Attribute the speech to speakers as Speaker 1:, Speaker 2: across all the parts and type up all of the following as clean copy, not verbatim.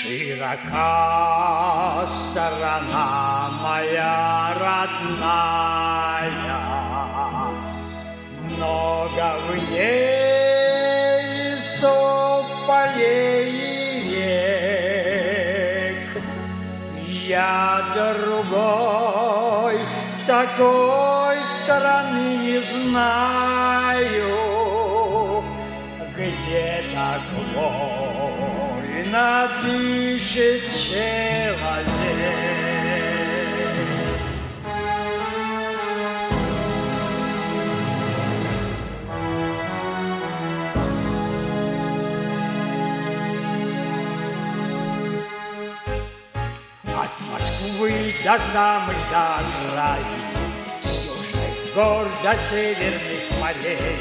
Speaker 1: Широка сторона моя родная, много в ней лесов, полей и рек. Я другой такой стороны не знаю, где такой напишет человек. От Москвы до самых до окраин, с южных гор до северных морей,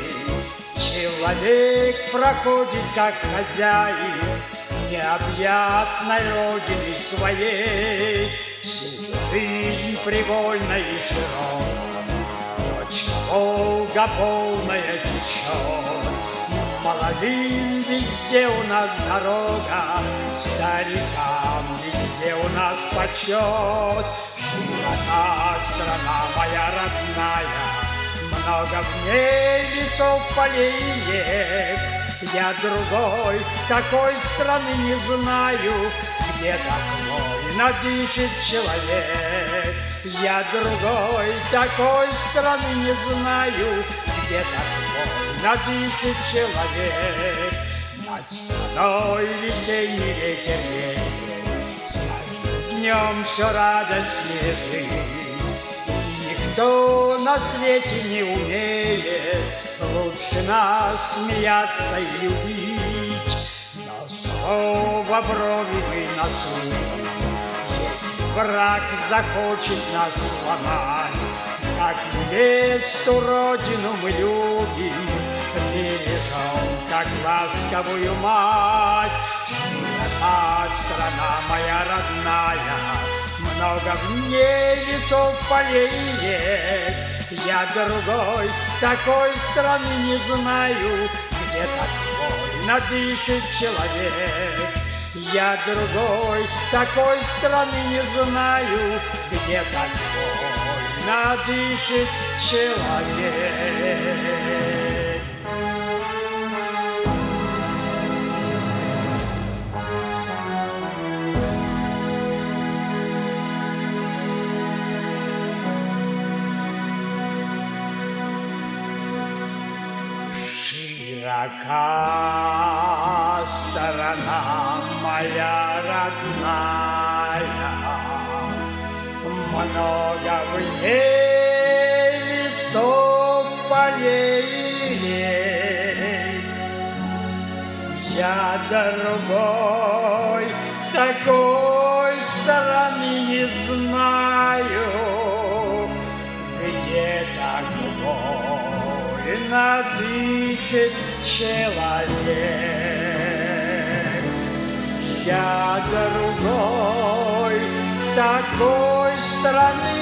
Speaker 1: человек проходит как хозяин необъятной родины своей. Всю жизнь привольно и широко, точно Волга полная течет. Молодым везде у нас дорога, старикам везде у нас почет. Широка страна моя родная, много в ней лесов, полей и рек. Я другой такой страны не знаю, где такой надышит человек. Я другой такой страны не знаю, где такой надышит человек. Над страной весенний ветер веет, с каждым днем все радостнее жить. Никто на свете не умеет лучше нас смеяться и любить. Но снова брови мы насупим, если враг захочет нас сломать. Как невесту родину мы любим, бережем, как ласковую мать. Широка страна моя родная, много в ней лесов, полей и рек. Я другой такой страны не знаю, где такой надышит человек. Я другой такой страны не знаю, где такой надышит человек. Широка сторона моя родная, много в ней лесов, полей и рек. Я другой такой стороны не знаю, где такой надышит человек. Я другой такой страны